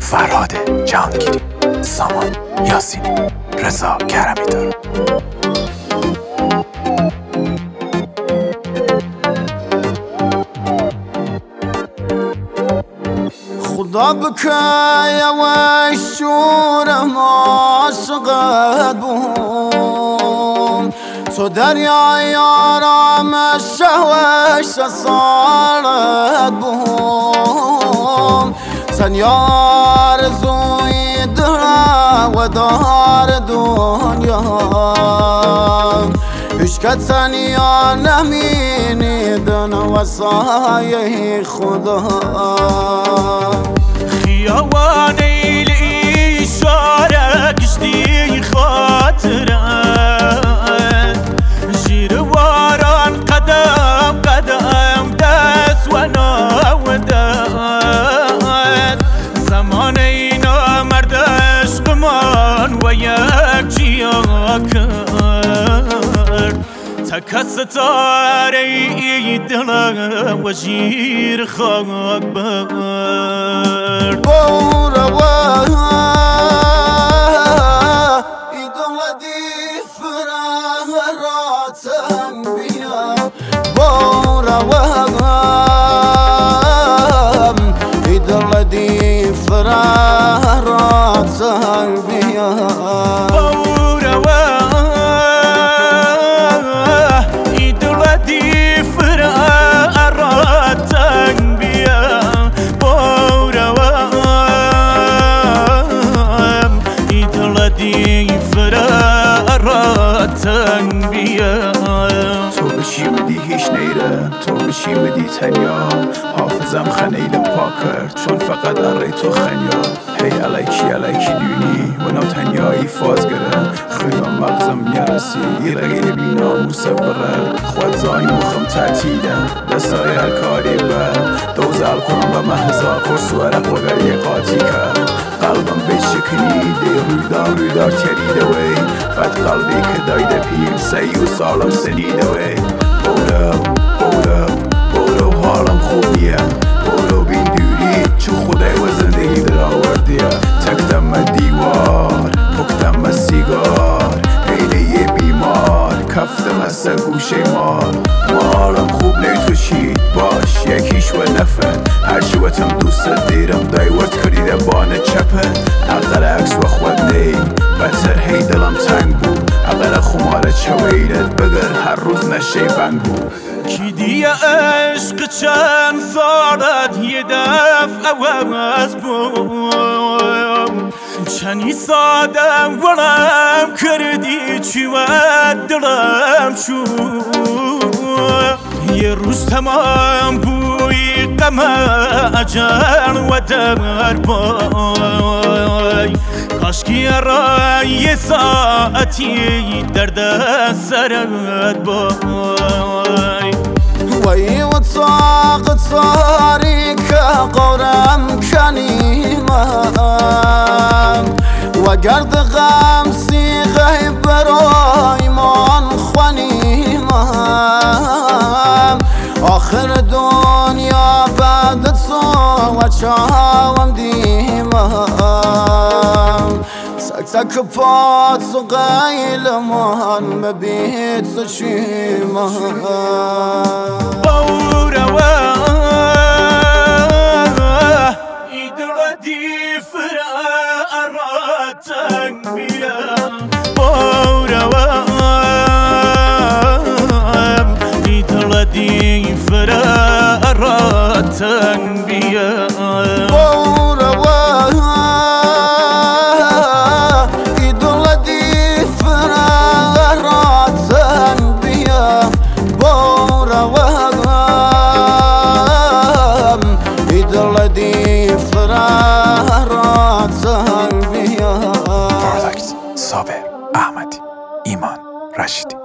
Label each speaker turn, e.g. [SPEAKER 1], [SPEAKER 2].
[SPEAKER 1] فرهاد جهانگیری، سامان یاسینی، رضا کرمی‌دار.
[SPEAKER 2] خدا بکای و شورم عاشقت بوم، تو دریای آرامش و سالت بوم، تنیا آرزوی دلم و دار دنیا، هیچ که تنیا نمینیدن و سایه خدا.
[SPEAKER 3] خیابان ایلی شاره کشتی خاطرت، زیر باران قدم قدم دست و ناودت، زمان اینا مرد عشقمان و یک جیا کرد، تک ستاره ای دلم و زیر خاک برد.
[SPEAKER 2] بوروا ای دلدی فراتم بیا، بوروا ای دلدی فراتم بیا،
[SPEAKER 1] تو بشی بدی هیچ نیره، تو بشی بدی تنیا، حافظم خنیلم پاکر چون فقط اره تو خنیا. هی علیکی دونی و نو تنیایی فاز گره، خیلم مغزم نرسی ایرگی بی ناموس بره، خود زای مخم تعتیده دستای هر کاری بر دوزال کنم و محضا قرص ورق و گری قاطی کرد، قلبم به شکنی دی رویدار تریده وی، بعد قلبی که دایده پیم سی و سالم سنیده وی. بولو حالم خوبیه، بولو بین دوری چو خدای و زندگی در آوردیه، تکتم دیوار پکتم سیگار، عینه بیمار کفتم از گوشه مار. حالم خوب نیتوشید باش یکیش و نفن، هر شوتم دوست دیرم دایورد کریده بانه چپن، اقل عکس و خود نی بسر هی دلم تنگ بود، اقل خماره چویلت بگر هر روز نشه بنگ بود.
[SPEAKER 3] کی دیه عشق چند سالت یه دفعه عوض بود، چنی ساده ولم کردی چی و دلم شد، یه روز تمام بوی غم اجل و در بای، کاشکی را یه ساعتی درد سرت بای.
[SPEAKER 2] وی و طاق تاریک قورم کنیمم، و گرد غم سیغه برای من خونیمم، آخر دنیا بعد تو و چاوم دیمم، تک پات و قیل من مبیت سچیمم.
[SPEAKER 3] ای دلدی فراتن بیا، ای دلدی فراتن بیا،
[SPEAKER 1] صابر احمدی، ایمان رشیدی.